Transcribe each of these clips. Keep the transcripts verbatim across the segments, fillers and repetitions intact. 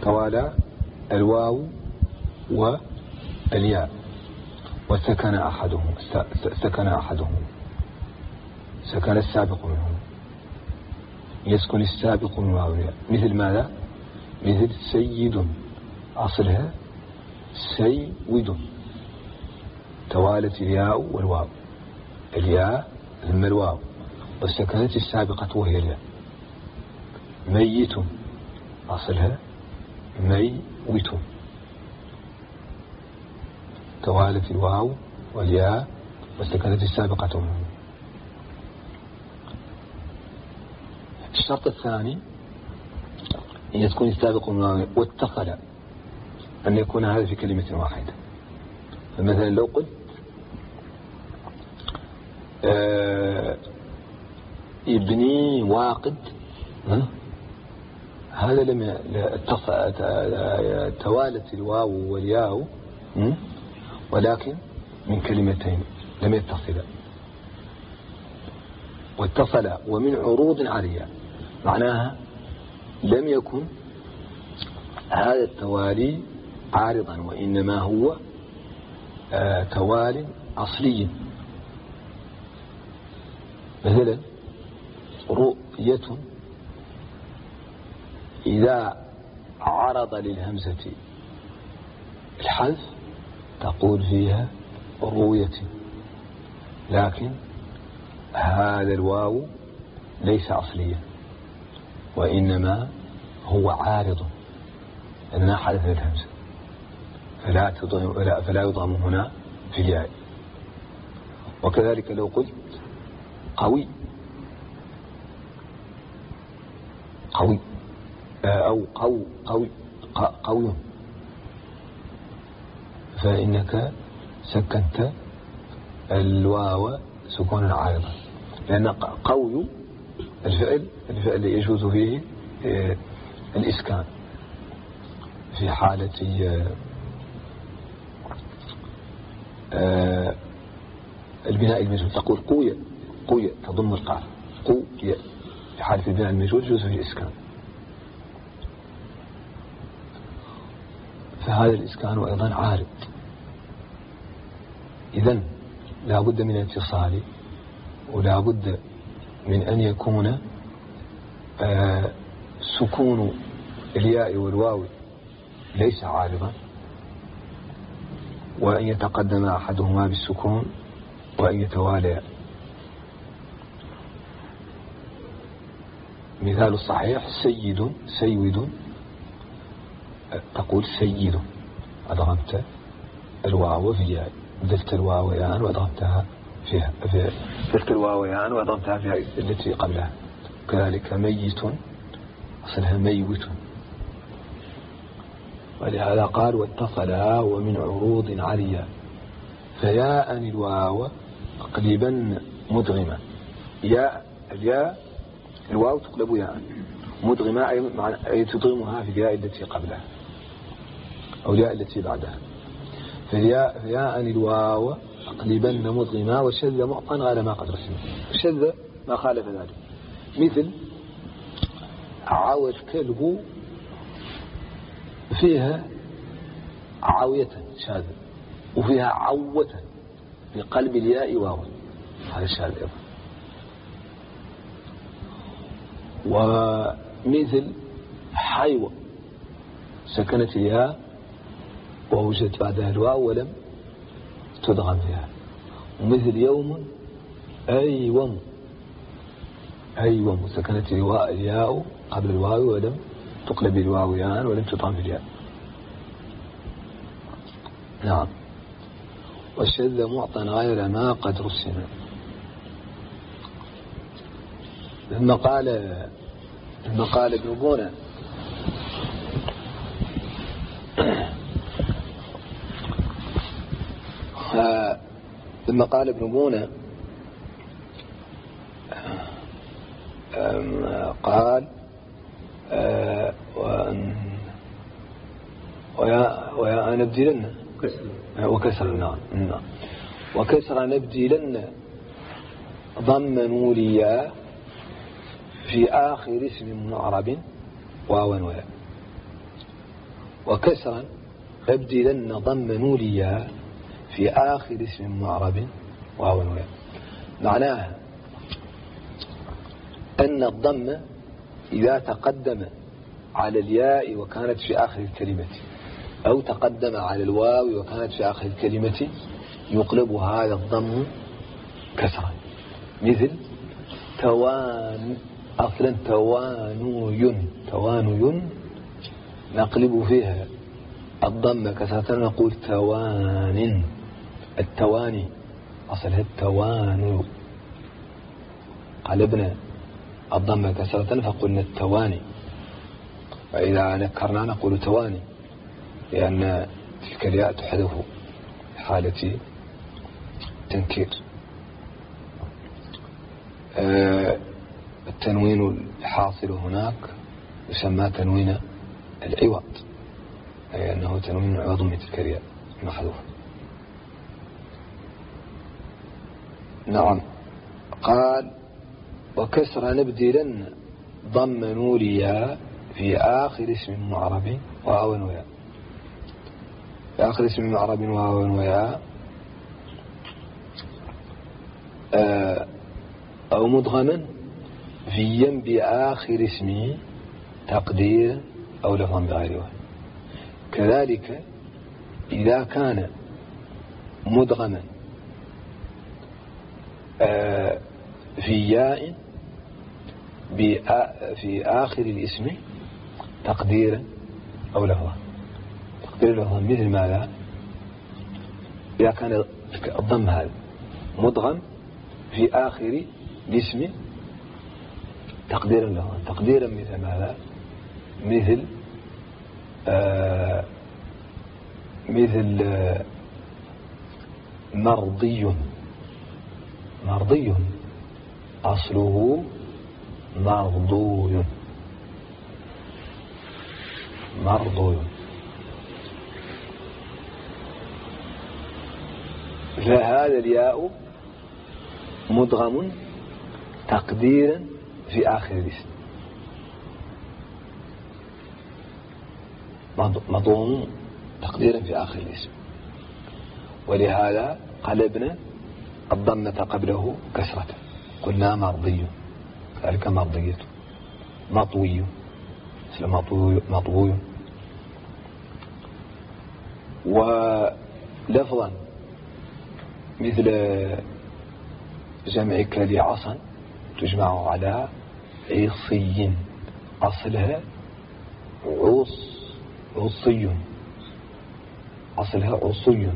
توالى الواو والياء وسكن أحدهم سكن أحدهم سكن السابق منهم يسكن السابق من الواو والياء. مثل ماذا؟ مثل سيد أصلها سيود توالت الياء والواو الياء ثم الواو والسكنة السابقة وهي الياء. ميت أصلها ميوت توالت الواو والياء والسكنة السابقة منه. الشرط الثاني أن يكون السابق منه واتصل، أن يكون هذا في كلمة واحدة. فمثلا لو قلت آه ابني واقد، هذا لم توالت الواو والياء ولكن من كلمتين لم يتصلا. واتصل ومن عروض عالية، معناها لم يكن هذا التوالي عارضا وإنما هو آه توالي أصلي. مثلا رؤية إذا عرض للهمزة الحذف تقول فيها رؤية، لكن هذا الواو ليس أصليا وإنما هو عارض أنها حدث الهمزة، فلا تضم فلا يضم هنا في الياء. وكذلك لو قلت قوي قوي أو قو قوي قوي فإنك سكنت الواو سكونا عارضا، لأن قوي الفعل الفعل يجوز فيه الإسكان في حالة البناء المجهول، تقول قوية قوية تضم القاف قوية. في حالة البناء المجهول يجوز فيه الإسكان، فهذا الإسكان أيضا عارض. إذن لا بد من اتصال ولا بد من أن يكون آه سكون الياء والواو ليس عارضا، وأن يتقدم أحدهما بالسكون وأن يتوالى. مثال الصحيح سيد سيود تقول سيد أضغمت الواو في الياء، ذلت الواو يان وأضغمتها فيها في ذلت الواو يان وأضغمتها فيها التي قبلها. كذلك ميت أصلها ميوت. ولهذا قال واتصلا ومن عروض عليا فياء الواو تقليبا مدغمة. ياء الياء الواو تقلب ياء مدغمة أي تدغمها في الياء التي قبلها أو الياء التي بعدها. فياء فياء الواو تقليبا مدغمة وشذ معطا غير ما قد رسم. شذ ما خالف ذلك، مثل عوى الكلب فيها عاوية شاذة وفيها عوة في قلب الياء واو، هذا شاذ أيضا. ومثل حيوة سكنت الياء ووجدت بعدها الواو ولم تدغم فيها. ومثل يوم أيوم أيوم سكنت الياء قبل الواو ولم تقلب الواو يان ولم تدغم في الياء. نعم. والشذ معطى غير ما قد رسم. لما قال لما قال ابن بونة لما قال ابن بونة قال ويا ويا نبدلن وكسر نعم نعم وكسر نبدلن ضم نوريا في آخر اسم معرب واوا ويا. وكسرا أبدلن ضم نوليا في آخر اسم معرب واو وياء. معناها أن الضم إذا تقدم على الياء وكانت في آخر الكلمة أو تقدم على الواو وكانت في آخر الكلمة يقلب هذا الضم كسرا. مثل توان، أصلا توانوي، توانوي نقلب فيها الضم كسرة نقول توان. التواني أصلها التوانو، قلبنا الضم كسرة فقلنا التواني. فإذا نكرنا نقول تواني لأن تلك الياء تحذف حالة تنكير. آه التنوين الحاصل هناك يسمى تنوين العوض، أي أنه تنوين عوض من تلك الياء محذوف. نعم. قال وكسر نبدلن ضم نوليا في آخر اسم معرب واو وياء. في آخر اسم معرب واو وياء أو مدغما في ينب آخر اسمه تقدير أو لفظا بغير وهم. كذلك إذا كان مدغما في ياء في آخر الاسم تقديرا أو لفظا. تقدير لفظا مثل ماذا؟ إذا كان الضم هذا مدغم في آخر الاسم تقديرا لفظا. تقديرا مثل ماذا؟ مثل آه مثل آه مرضي. مرضي أصله مرضوي. مرضوي. فهذا الياء مدغم تقديرا في آخر الاسم، مضموم تقديرا في آخر الاسم، ولهذا قلبنا الضمة قبله كسرة قلنا مرضي. ذلك مرضية. مطوي مثل مطوي, مطوي. ولفظا مثل جمع كلعصا تجمع على عصي، أصلها عص عصي، أصلها عصي،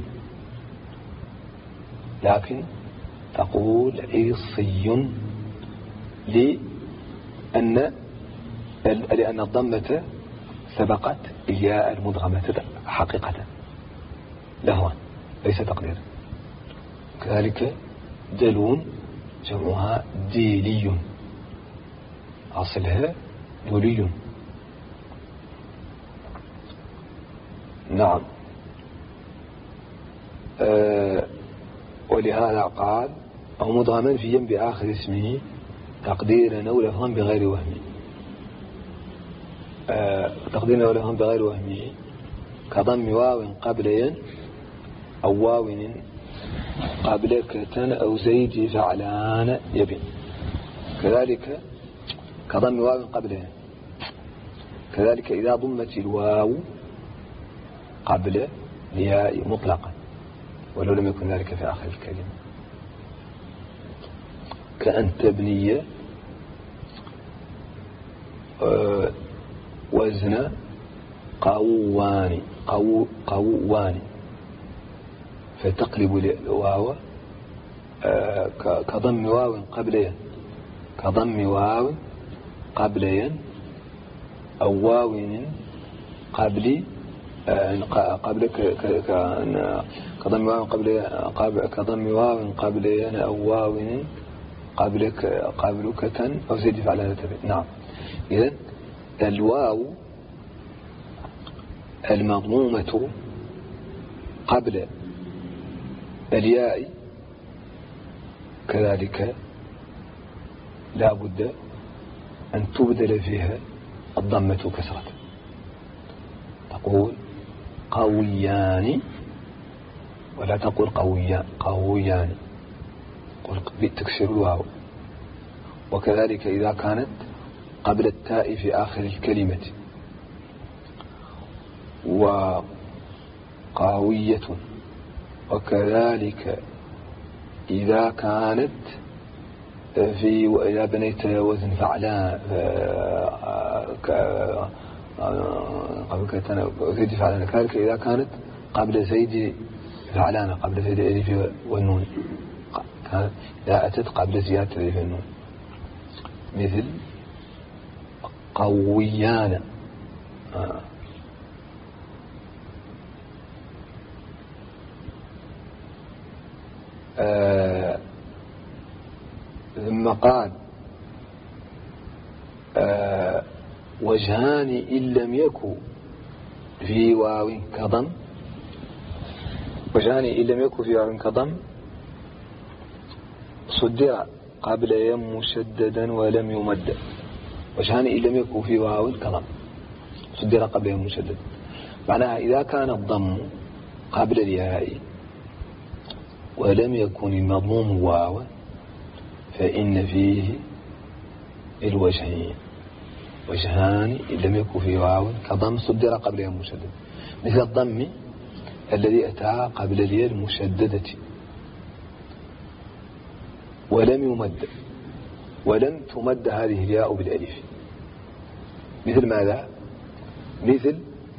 لكن تقول عصي لأن لأن الضمة سبقت الياء المدغمة حقيقة لهوا ليس تقدير. كذلك دلون جمعها ديلي، أصلها دولي. نعم. أه ولهذا قال أو مدغما في ينب آخر اسمه تقديرا أو لفظا بغير وهم. أه تقديرا أو لفظا بغير وهم كضم واو قبل ين أو واو قبل كتن أو زيد فعلان يبين. كذلك كضم واو قبل ين. كذلك إذا ضمت الواو قبل الياء مطلقا ولو لم يكن ذلك في آخر الكلمة، كأن تبني أه وزن قوان قو قوان فتقلب الواو أه كضم واو قبل ين، كضم واو قبل ين أو واو قبل قبل كضم واو قبل كضم واو قبل ين أو واو قبل قبل كتن أو زيد فعلان تبع. نعم. إذن الواو المضمومة قبل الياء كذلك لا بد أن تبدل فيها الضمة كسرة، تقول قويان ولا تقول قويان قويان، تكسر الواو. وكذلك إذا كانت قبل التاء في آخر الكلمة، وقاوية. وكذلك إذا كانت في وإذا بنيت وزن فعلان زيد فعلان، كذلك إذا كانت قبل زيد فعلان قبل زيد الألف والنون، إذا أتت قبل زيادة الألف والنون، مثل قويان. آه. آه. ثم قال آه. وجهان إن لم يكن في واو كضم، وجهان إن لم يكن في واو كضم صدر قبل يم مشددا ولم يمد. وجهان إن لم يكن في واو كضم صدر قبل يم مشددا، معناها إذا كان الضم قبل الياء ولم يكن المضموم واو فإن فيه الوجهين. وجهان إن لم يكن في واو كضم صدر قبل يم مشدد، مثل الضم الذي أتى قبل الياء المشددة ولم يمد، ولم تمد هذه الياء بالألف. مثل ماذا؟ مثل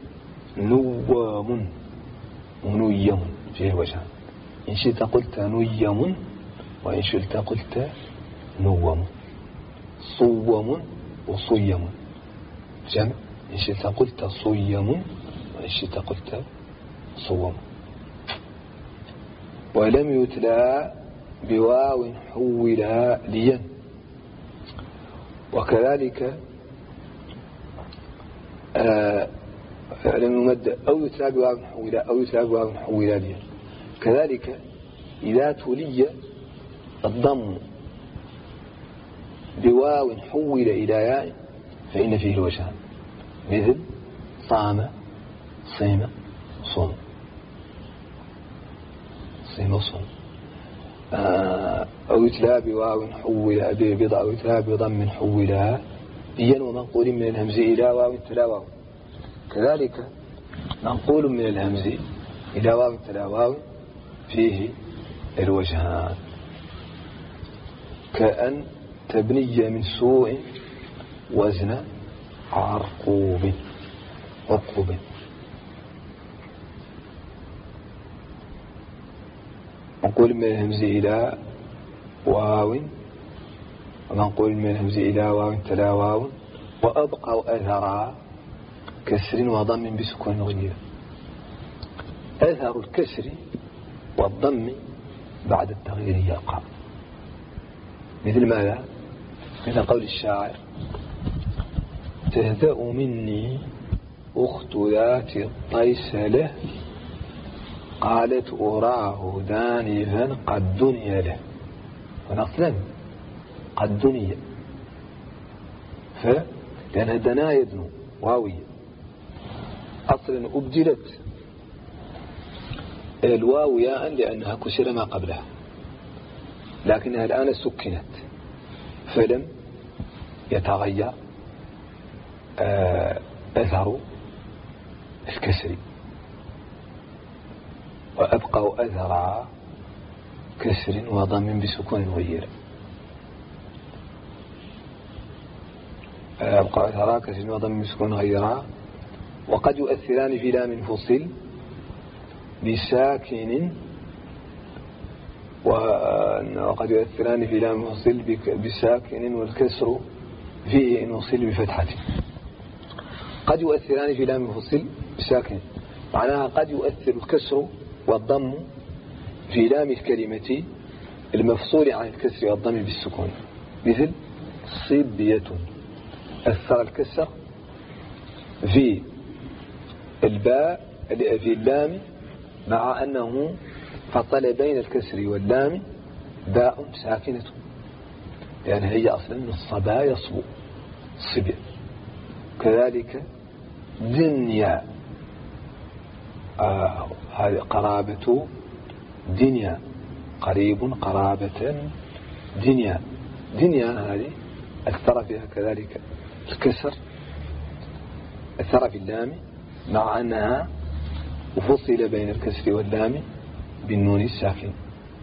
نوام ونيم فيه وجهان، إن شئت قلت نيم وإن شئت قلت نوم. صوم وصيم جمع، إن شئت قلت صيم وإن شئت قلت صوم. ولم يتلى بواو حولا ليا. وكذلك آه لم يمد أو يتلى بواو حولا أو يتلى بواو حولا ليا. كذلك إذا تلي الضم بواو حول إلى ياء فإن فيه الوجهان، مثل صام صيم صوم. صيم صوم. أو يتلى بواو حول بضع أو يتلى بضم حولها ليا، ومنقول من الهمز إلى واو تلا واو. كذلك منقول من الهمز إلى واو تلا واو فيه الوجهان، كأن تبني من سوء وزن عرقوب عرقوب. نقول من الهمز إلى واو، ونقول من الهمز إلى واو تلا واو، وأبقى أثر كسر وضم بسكون غير. أثر الكسر والضم بعد التغيير يقع، مثل ماذا؟ مثل قول الشاعر: تهدأ مني أخت ذات الطيسلة قالت أراه دانفا قد دنيا له. ونقصلا قد دنيا، فلأنها دنا يدنو واوية، أصلا أبدلت الواو ياء لأنها كسر ما قبلها، لكنها الآن سكنت فلم يتغير أثر الكسر، وأبقى أثر كسر وضم بسكون غير. أبقى أثر كسر وضم بسكون غير. وقد يؤثران في لام فصل بساكن، وقد يؤثران في لام فصل بساكن والكسر فيه إن وصل بفتحة. قد يؤثران في لام فصل بساكن معناها قد يؤثر الكسر والضم في لام الكلمة المفصول عن الكسر والضم بالسكون، مثل صبية أثر الكسر في الباء في اللام مع أنه فصل بين الكسر واللام باء ساكنة، لأن هي أصلا من الصبا يصبو صبية. كذلك دنيا آه هذه قرابة دنيا، قريب قرابة دنيا. دنيا هذه أكثر فيها كذلك الكسر، أكثر في اللام، مع أنها وفصل بين الكسر واللام بالنون الساكن.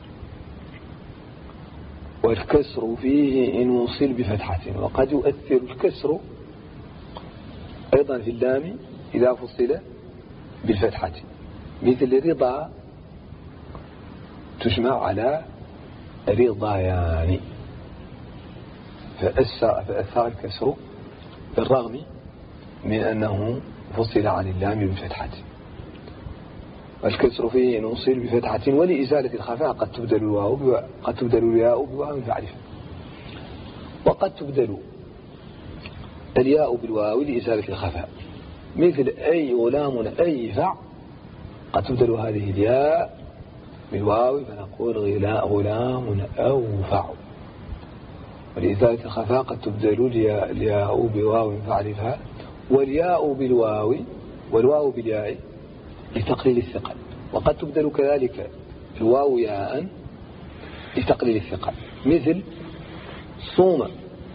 والكسر فيه إن وصل بفتحة، وقد يؤثر الكسر أيضا في اللام إذا فصل بالفتحة، مثل رضا تجمع على رضايان، فأثر الكسر بالرغم من أنه فصل عن اللام بفتحة. والكسر فيه إن وصل بفتحة، ولإزالة الخفاء قد تبدل الواو قد تبدل الياء بواو فعرفة، وقد تبدل الياء بالواو لإزالة الخفاء، مثل أي غلام أي فع، قد تبدل هذه الياء بالواو فنقول غلام أوفع. ولإزالة الخفاء قد تبدل الياء بواو فعرفها، والياء بالواو والواو بالياء لتقليل الثقل، وقد تبدل كذلك الواو ياء لتقليل الثقل، مثل صوم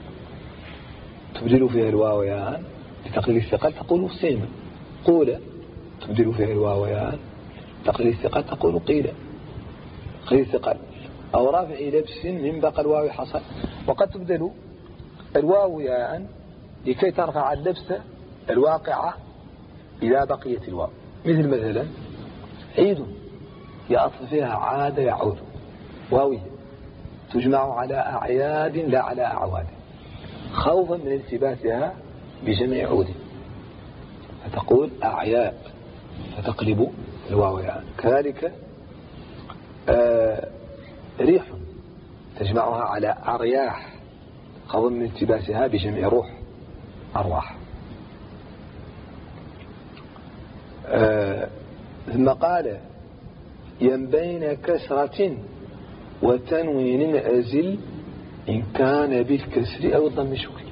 تبدل فيها الواو ياء لتقليل الثقل تقول صيم. قول تبدل فيها الواو ياء لتقليل الثقل تقول قيل قليل الثقل. أو رافع لبس من بقى الواو حصل. وقد تبدل الواو ياء لكي ترفع اللبس الواقعة إذا بقيت الواو، مثل مثلا عيد يأصل فيها عاد يعود، واوية تجمع على أعياد لا على أعواد، خوفا من التباسها بجمع عود، فتقول أعياد فتقلب الواو يعني. كذلك آه ريح تجمعها على أرياح، خوفا من التباسها بجمع روح أرواح. آه ثم قال ينبين كسرة وتنوين أزل إن كان بالكسر أو الضم شكل.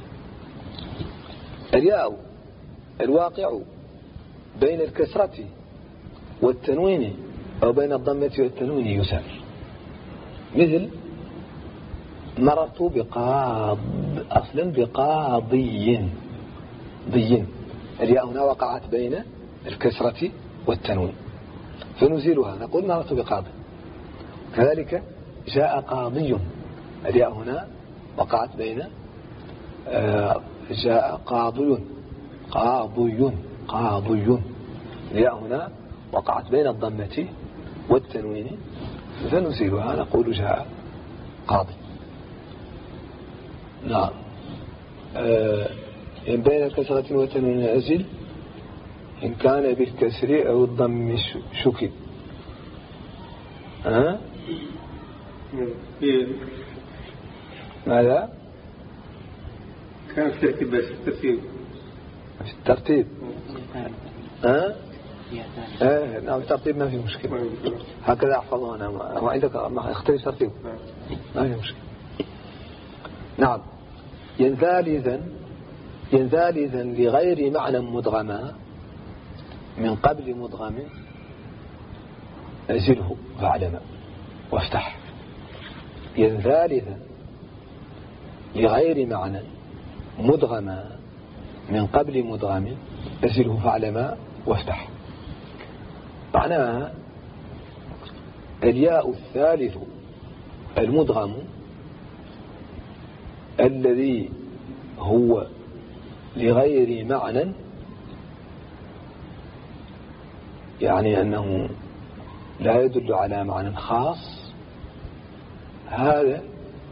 الياء الواقع بين الكسرة والتنوين أو بين الضمة والتنوين يسار، مثل مررت بقاض أصلا بقاضي ضي، الياء هنا وقعت بين الكسرة والتنوين فنزيلها نقول مررت بقاضي. كذلك جاء قاضي، الياء هنا وقعت بين آه جاء قاضي قاضي قاضي، الياء هنا وقعت بين الضمة والتنوين فنزيلها نقول جاء قاضي. نعم. آه بين الكسرة والتنوين أزل إن كان بالكسر أو الضم شكل. ها أه؟ ماذا كان في الترتيب بس الترتيب في الترتيب ها ايه نعم الترتيب ما في مشكلة، هكذا احفظه انا. ما عندك ما اختلف ترتيب ما في مشكلة. نعم. ينزال إذن ينزال إذن لغير معنى مدغما من قبل مدغم أزله فاعلم وافتح. ينزال إذن لغير معنى مدغما من قبل مدغم أزله فاعلم وافتح. معناها الياء الثالث المدغم الذي هو لغير معنى، يعني أنه لا يدل على معنى خاص، هذا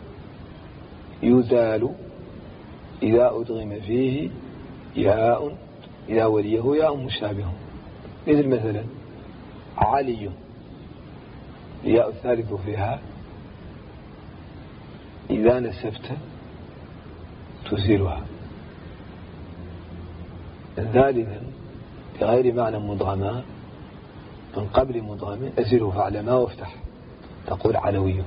يزال إذا أدغم فيه ياء إذا وليه ياء مشابه، مثل مثلا علي الياء الثالث فيها إذا نسبت تزيلها. ثالثا بغير معنى مدغما من قبل مدغم أزله فاعلما وافتح تقول علوي.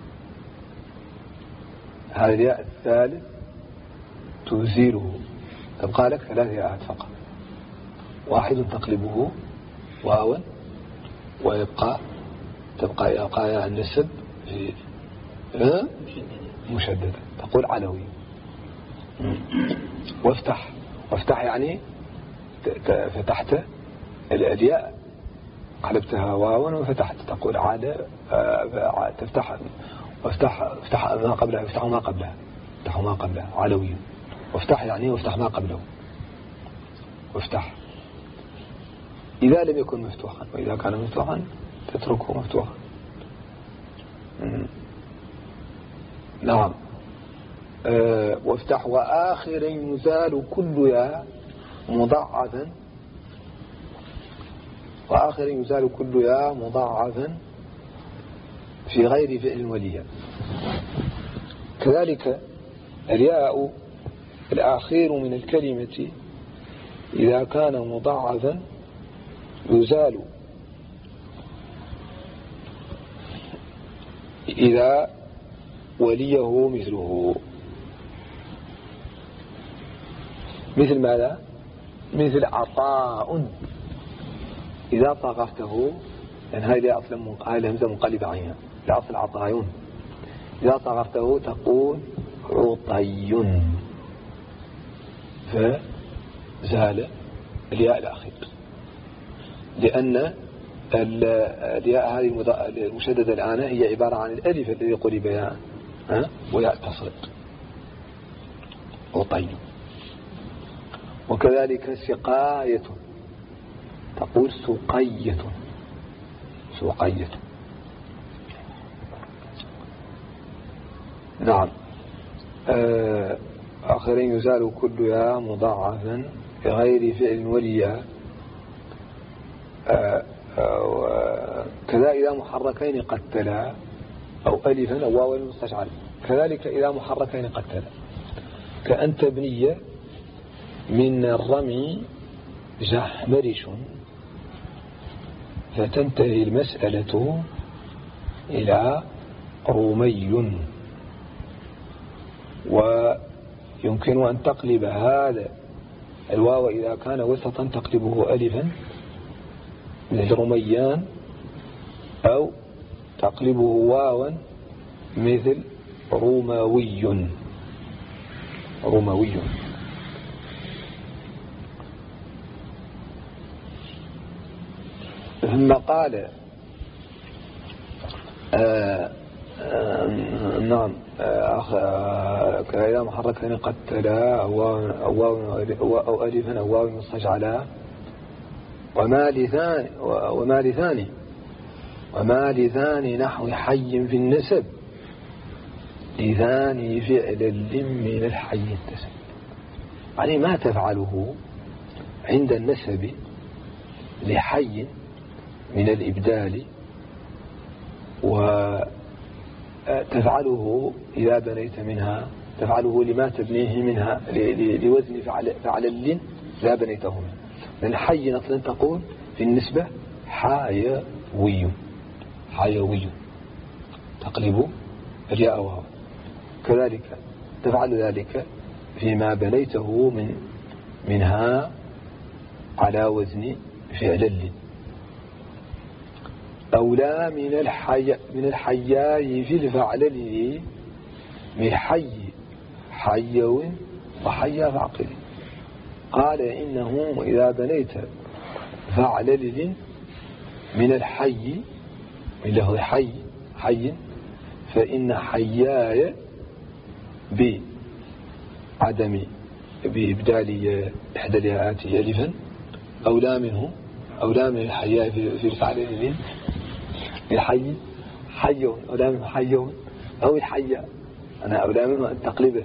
هذا الياء الثالث تزيله، تبقى لك ثلاث ياءات فقط، واحد تقلبه واوا ويبقى تبقى يبقى ياء النسب في أه؟ مشددة تقول علوي. وافتح وافتح يعني فتحت الياء قلبتها واوا وفتحت تقول عاد تفتح وافتح افتح ما قبلها افتح ما قبلها افتح ما قبلها علوي. وافتح يعني وافتح ما قبله وافتح إذا لم يكن مفتوحا، وإذا كان مفتوحا تتركه مفتوحا. نعم. أه وافتح وآخر يزال كل ياء مضاعفا وآخر يزال كل ياء مضاعفا في غير فعل وليا. كذلك الياء الأخير من الكلمة إذا كان مضاعفا يزال إذا وليه مثله. مثل ماذا؟ مثل عطاء إذا صغرته، لأن يعني هذه أصلا هذه الهمزة منقلبة عنها لأصل عطايون. إذا صغرته تقول عطي فزال الياء الأخير، لأن الياء هذه المشددة الآن هي عبارة عن الألف الذي قلب ياء وياء تصريق عطي. وكذلك سقاية تقول سقية سقية. نعم. آخر يزال كل ياء مضاعفا بغير فعل وليا. كذا إذا محركين قتلا أو ألفا أو واوا مستشعر. كذلك إذا محركين قتلا كأن تبني من الرمي جحمرش فتنتهي المسألة إلى رمي. ويمكن أن تقلب هذا الواو إذا كان وسطا تقلبه ألفا مثل رميان، أو تقلبه واوا مثل رموي رموي. ثم قال آه آه نعم آه كإذا محركين قتلا أو ألفا أو واو مستشعلا. وما لثاني وما لثاني وما لثاني نحو حي في النسب لثاني فعل من الحي النسب. يعني ما تفعله عند النسب لحي من الإبدال وتفعله إذا بنيت منها تفعله لما تبنيه منها لوزن فعل فعل لا بنيته منه. لأن حي أصلا تقول في النسبة حيوي حيوي تقلب الياء وهو. كذلك تفعل ذلك فيما بنيته من منها على وزن فعل أولى من الحي من الحياء في الفعل له من حي حيو وحيا فعقل. قال إنه إذا بنيت فعل له من الحي من له حي حي فإن حياي بعدم بإبدال إحدى الياءات ألفا أولى منه أولى من الحياء في الفعل له الحي حي أولى منه حي أو الحياء. أنا أولى منه أن تقلبه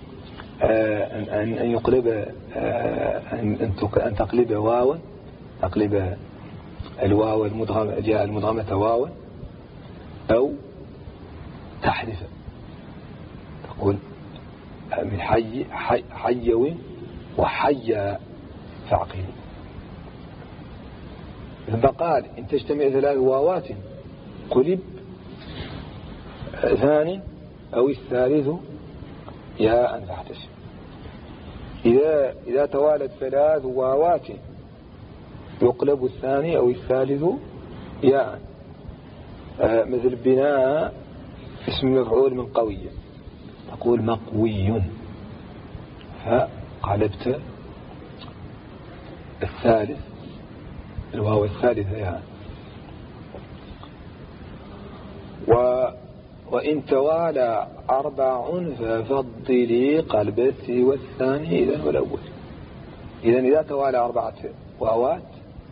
أن يقلب أن تقلب واو تقلب الواو المدغمة جاء المدغمة واو أو تحذف تقول من حي حي حيوي وحيا فعقيل. فقال إن تجتمع ثلاث واوات قلب ثاني أو الثالث يا أن تحتسب. إذا إذا توالت ثلاث واوات يقلب الثاني أو الثالث ياء. آه مثل بناء اسم مفعول من قوي، تقول مقوي، فقلبت الثالث الواو الثالثة ياء. و وإن توالى أربع ففضلي قلب السوى الثاني إذن والأول. إذن إذا توالى أربعة واوات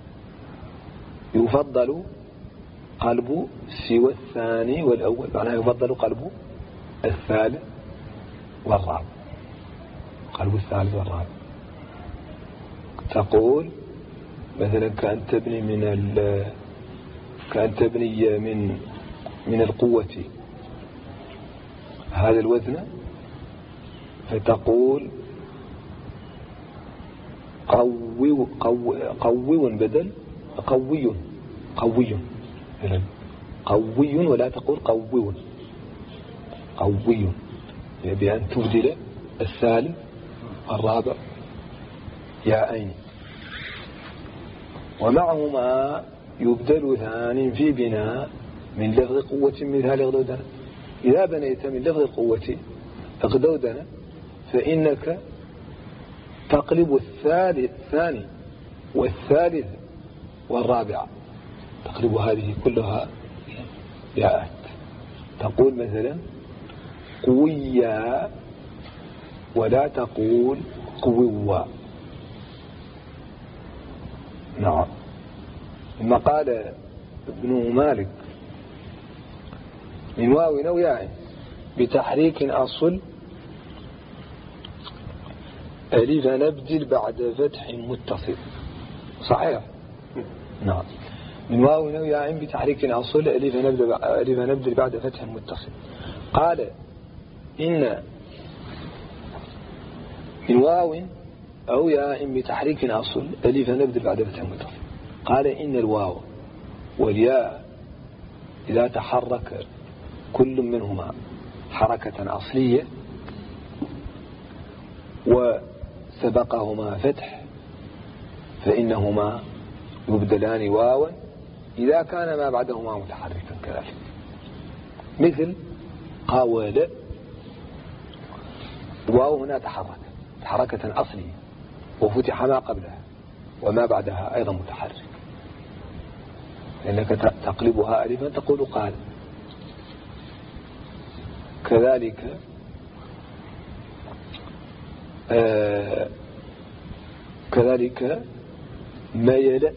يفضل قلب سوى الثاني والأول، معناه يفضل قلب الثالث والرابع، قلب الثالث والرابع. تقول مثلا كأن تبني من ال كأن تبني من من القوة هذا الوزن، فتقول قوي قوي قوي بدل قوي قوي قوي، ولا تقول قوي قوي، بأن تبدل الثالث الرابع ياءين. ومعهما يبدل ثان في بناء من لفظ قوة مثال اغدودنا. إذا بنيت من لفظ القوة اغدودنا فإنك تقلب الثالث الثاني والثالث والرابع، تقلب هذه كلها ياءات. تقول مثلا قويا ولا تقول قووا. نعم. ثم قال ابن مالك من واو أو ياء بتحريك أصل ألف نبدل بعد فتح متصل. صحيح. نعم. من واو أو ياء بتحريك أصل ألف نبدل ألف نبدل بعد فتح متصل. قال إن من واو أو ياء بتحريك أصل ألف نبدل بعد فتح متصل. قال إن الواو والياء إذا تحرك كل منهما حركة أصلية وسبقهما فتح فإنهما يبدلان واوا إذا كان ما بعدهما متحركا كذلك. مثل قاول، واو هنا تحرك حركة أصلية وفتح ما قبلها وما بعدها أيضا متحرك، لأنك تقلبها ألفا تقول قال. كذلك آه كذلك ميل،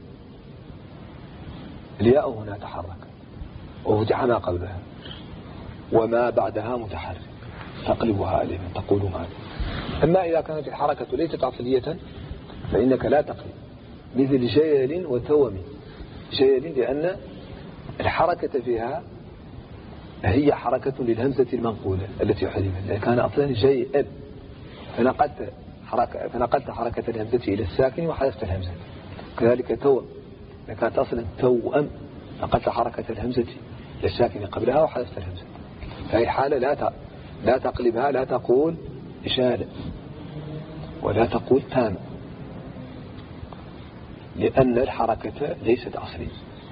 الياء هنا تحرك وفتح ما قبلها وما بعدها متحرك، تقلبها ألفا تقول مال. أما إذا كانت الحركة ليست أصلية فإنك لا تقلب، مثل جيل وتوم. جيل لأن الحركة فيها هي حركة للهمزة المنقولة التي حذفت، لأن كان أصلا جيل فنقلت حركة فنقلت حركة الهمزة إلى الساكن وحذفت الهمزة. كذلك توم كانت أصلا توأم نقلت حركة الهمزة إلى الساكن قبلها وحذفت الهمزة. فهي حالة لا لا تقلبها، لا تقول إشالة ولا تقول تام، لأن الحركة ليست أصلية.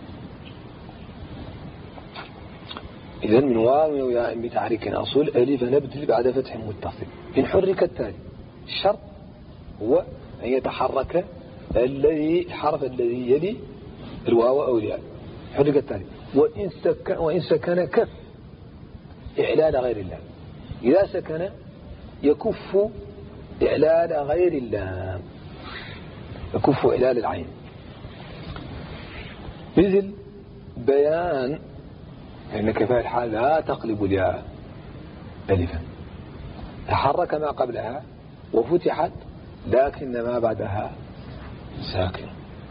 إذن من واو وياء بتحريك أصل ألف نبدل بعد فتح متصل. إن حرك التالي، الشرط هو أن يتحرك الذي الحرف الذي يلي الواو أو الياء، حرك التالي. وإن سكن وإن سكن كف إعلال غير الله. إذا سكن يكف إعلال غير الله، يكف إعلال العين. مثل بيان، لأنك في الحال لا تقلب الياء ألفا، تحرك ما قبلها وفتحت لكن ما بعدها ساكن.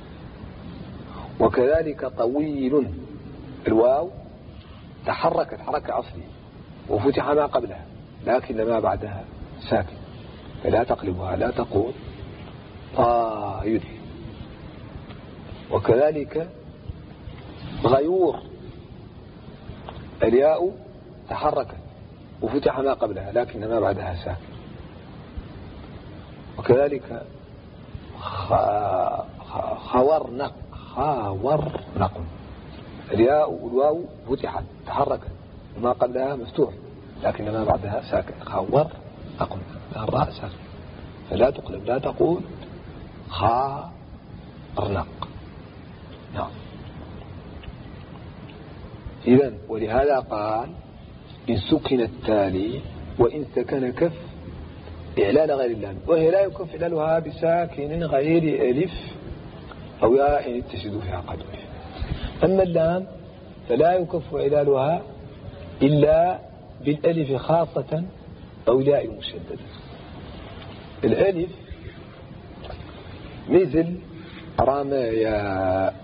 وكذلك طويل، الواو تحركت حركة أصلية وفتح ما قبلها لكن ما بعدها ساكن، فلا تقلبها، لا تقول طاير. وكذلك غيور، الياء تحركت وفتح ما قبلها لكن ما بعدها ساكن. وكذلك خاورنق، خاورنق الياء والواو فتحت تحركت وما قبلها مفتوح لكن ما بعدها ساكن خور أقل الراء ساكن فلا تقلب لا تقول خارنق. نعم. إذن ولهذا قال إن سكن التالي وإن سكن كف إعلان غير اللام وهي لا يكف إعلانها بساكن غير ألف أو ياء يتشد فيها قدر. أما اللام فلا يكف إعلانها إلا بالألف خاصة أو ياء مشددة. الألف مثل رميا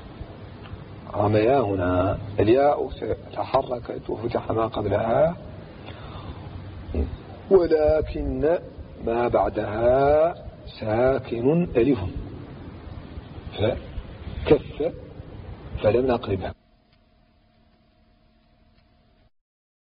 رميا هنا الياء تحركت وفتح ما قبلها ولكن ما بعدها ساكن ألف فكف فلم نقلبها